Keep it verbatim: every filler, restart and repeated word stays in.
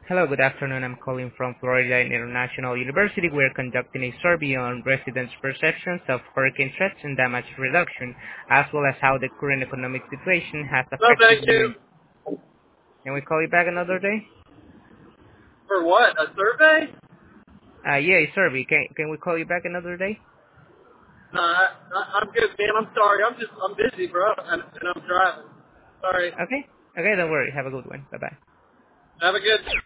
Hello, good afternoon. I'm calling from Florida International University. We're conducting a survey on residents' perceptions of hurricane threats and damage reduction, as well as how the current economic situation has No, affected thank you. you. In- Can we call you back another day? For what? A survey? Uh, yeah, a survey. Can, can we call you back another day? No, I, I, I'm good, man. I'm sorry. I'm just, I'm busy, bro, and, and I'm driving. Sorry. Okay. Okay, don't worry. Have a good one. Bye-bye. Have a good